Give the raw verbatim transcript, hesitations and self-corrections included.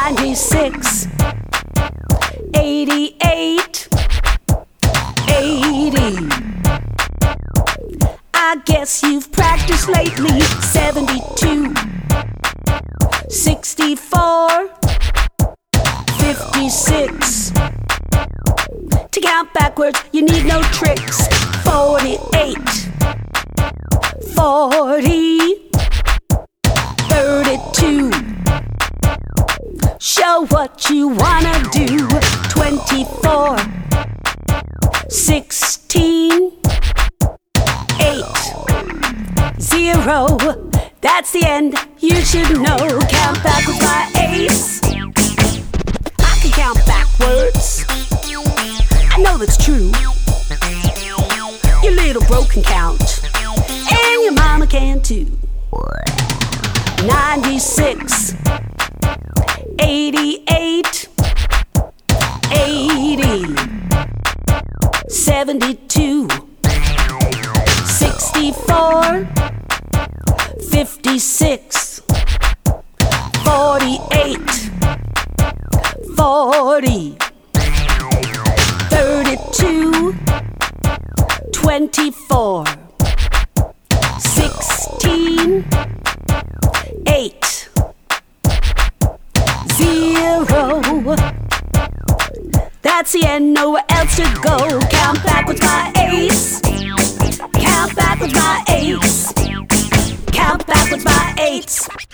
ninety-six, eighty-eight, eighty. I guess you've practiced lately. seventy-two, sixty-four, fifty-six. To count backwards, you need no tricks. forty-eight, forty, thirty-two. Show what you wanna do. twenty-four, sixteen, eight, zero. That's the end, you should know. Count backwards by ace. I can count backwards. I know that's true. Your little bro can count, and your mama can too. ninety-six, eighty-eight, eighty, seventy-two, sixty-four, fifty-six, forty-eight, forty, thirty-two, twenty-four, sixteen, eight, zero. That's the end, nowhere else to go. Count backwards by ace. Count backwards by ace. Count backwards by eights.